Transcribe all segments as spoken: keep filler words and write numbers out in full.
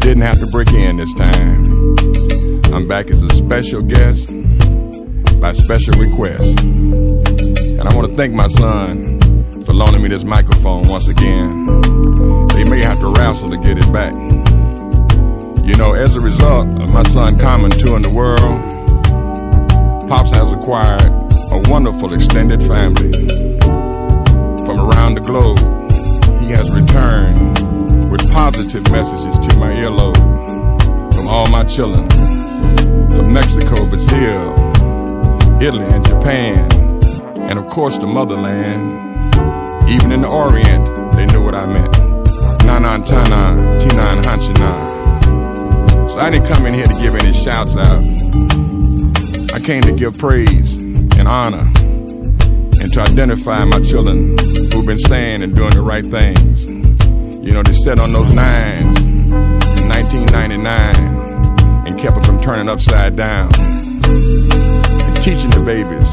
Didn't have to break in this time. I'm back as a special guest by special request. And I want to thank my son for loaning me this microphone once again. They may have to wrestle to get it back. You know, as a result of my son Common touring the world, Pops has acquired a wonderful extended family. From around the globe, he has returned with positive messages to my earlobe from all my children, from Mexico, Brazil, Italy, and Japan, and of course the motherland. Even in the Orient, they knew what I meant. Nanan Tanan, Tinan Hanchinan. So I didn't come in here to give any shouts out. I came to give praise and honor and to identify my children who've been saying and doing the right things. You know, they sat on those nines in nineteen ninety-nine and kept them from turning upside down. And teaching the babies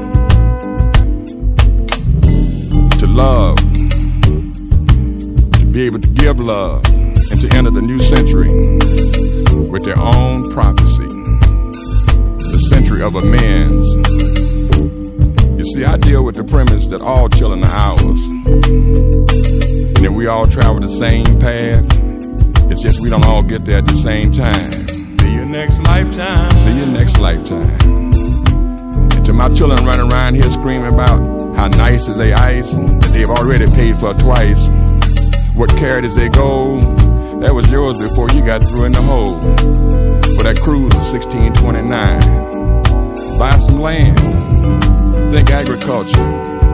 to love, to be able to give love, and to enter the new century with their own prophecy, the century of amends. You see, I deal with the premise that all children are ours, and that we all travel the same path. It's just we don't all get there at the same time. See you next lifetime. See you next lifetime. And to my children running around here screaming about how nice is they ice, that they've already paid for twice. What carat is they gold? That was yours before you got through in the hole. For that cruise of sixteen twenty-nine. Buy some land. Think agriculture.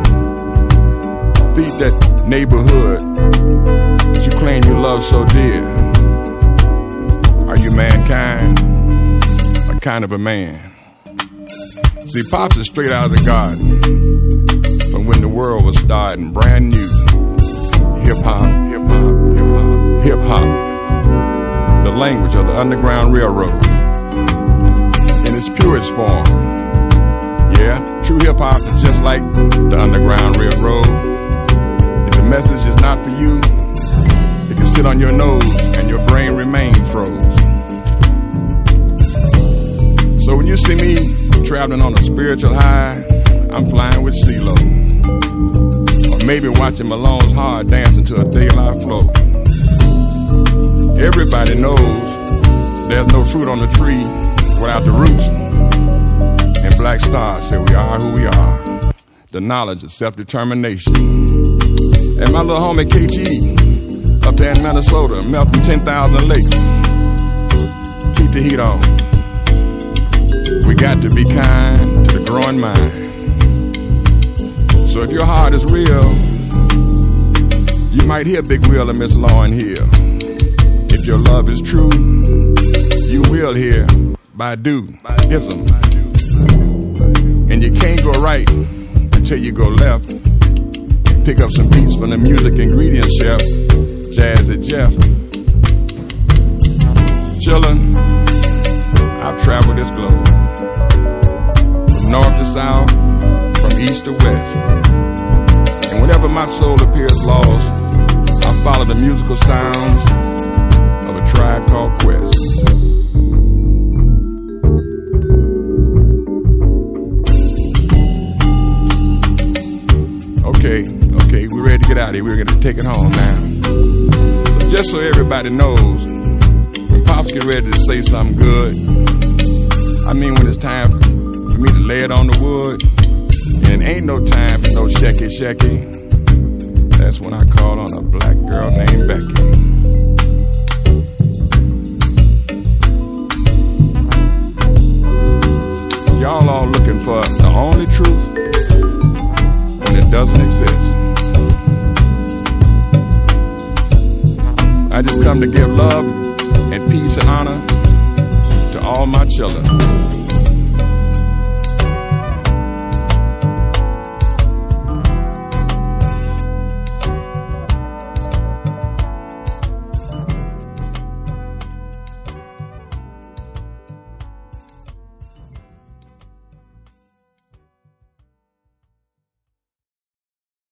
Feed that neighborhood that you claim you love so dear. Are you mankind? Or kind of a man? See, Pops is straight out of the garden from when the world was starting, brand new. Hip-hop, hip-hop, hip-hop, hip-hop. The language of the Underground Railroad in its purest form. Yeah, true hip-hop is just like the Underground Railroad. If the message is not for you, it can sit on your nose and your brain remain froze. So when you see me traveling on a spiritual high, I'm flying with CeeLo. Or maybe watching Malone's Hard dancing to a daylight flow. Everybody knows there's no fruit on the tree without the roots. And Black Star said we are who we are. The knowledge of self-determination. And my little homie K G up there in Minnesota, melting ten thousand lakes. Keep the heat on. We got to be kind to the growing mind. So if your heart is real, you might hear Big Will and Miss Lauryn Hill. If your love is true, you will hear Badu, Ism. And you can't go right until you go left. Pick up some beats from the music ingredient chef, Jazzy Jeff. Chillin', I've traveled this globe. From north to south, from east to west. And whenever my soul appears lost, I follow the musical sounds of a tribe called Quest. Okay, okay, we're ready to get out of here. We're gonna take it home now. So just so everybody knows, when Pops get ready to say something good, I mean when it's time for me to lay it on the wood, and it ain't no time for no shecky shecky, that's when I call on a black girl named Becky. Y'all all looking for the only truth when it doesn't exist. I just come to give love and peace and honor to all my children.